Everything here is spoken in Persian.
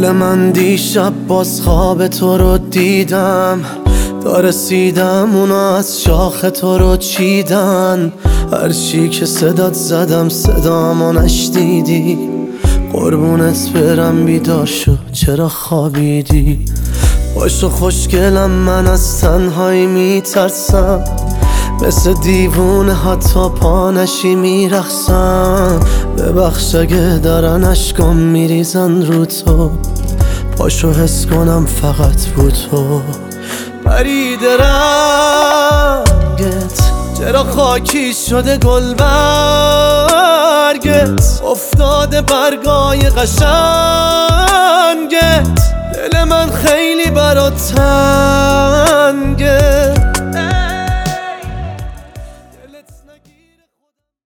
دل من دیشب باز خواب تو رو دیدم، تا رسیدم اونا از شاخ تو رو چیدن. هرچی که صدات زدم صدامو نشنیدی، قربونت برم بیدار شو چرا خوابیدی. باشو خوشگلم من از تنهایی میترسم، مثل دیوونه حتی پا نشی میرخصم. ببخش اگه دارن اشکام میریزن رو تو، پاشو حس کنم فقط رو تو. پریده رنگت چرا خاکی شده گل برگت، افتاده برگای قشنگت. دل من خیلی برات تنگه.